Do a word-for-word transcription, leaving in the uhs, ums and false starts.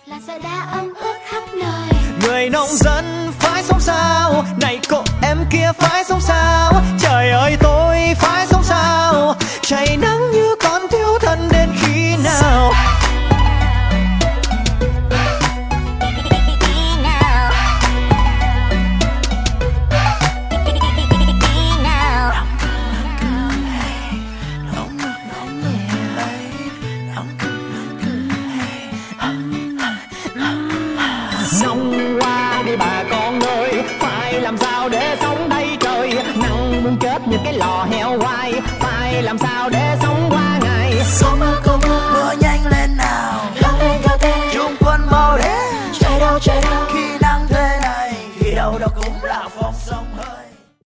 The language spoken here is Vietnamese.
là giờ đã ấm ướt khắp nơi. Người nông dân phải sống sao, này cô em kia phải sống sao, trời ơi tôi phải sống sao, cháy nắng như con thiếu thân đến khi nào. Nông qua đi bà con ơi, phải làm sao để sống đây trời, nắng muốn chết như cái lò heo quay, phải làm sao để sống